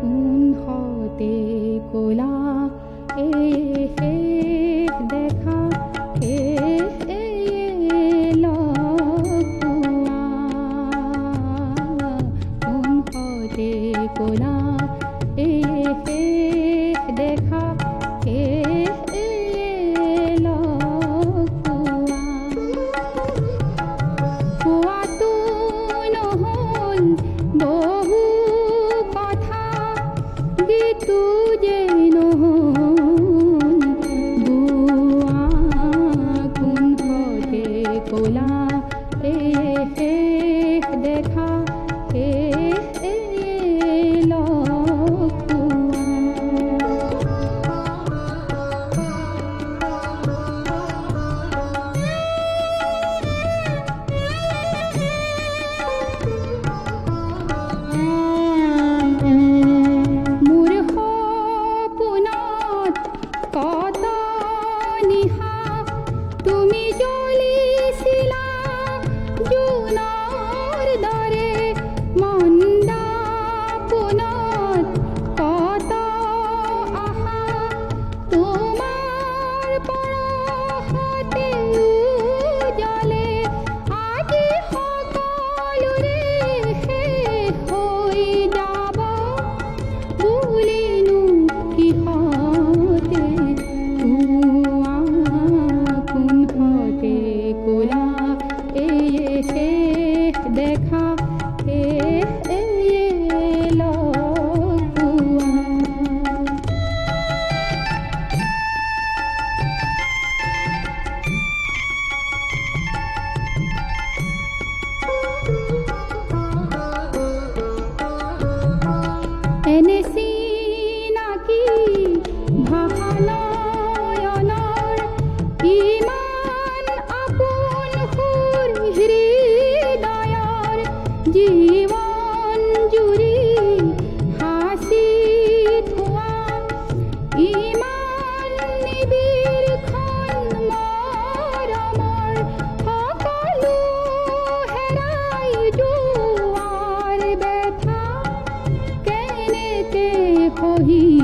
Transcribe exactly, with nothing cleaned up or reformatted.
কোনহতে ক'লা এই শেষ দেখা এই লগ পোৱা কোনহতে ক'লা এই শেষ দেখা এই লগ পোৱা কোৱাটো নহ'ল বহু কথা গীতটো যে নহ'ল গোৱা কোনহতে ক'লা এই শেষ দেখা এই লগ পোৱা মোৰ সপোনত কত নিশা তুমি জ্বলিছিলা জোনৰ দৰে মন্দাপোনত কত আশা তোমাৰ পৰশতে উজলে আজি সকলোৰে শেষ হৈ যাব বুলিনো কিহতে কোৱা কোনহতে ক'লা এই শেষ দেখা এই লগ পোৱা এনে চিনাকি ভাষা নয়নৰ ইমান আপোন সুৰ হৃদয়ৰ জীৱন জুৰি সাঁচি থোৱা ইমান নিবিড়খন মৰমৰ সকলো হেৰাই যোৱাৰ ব্যথা কেনেকে সহি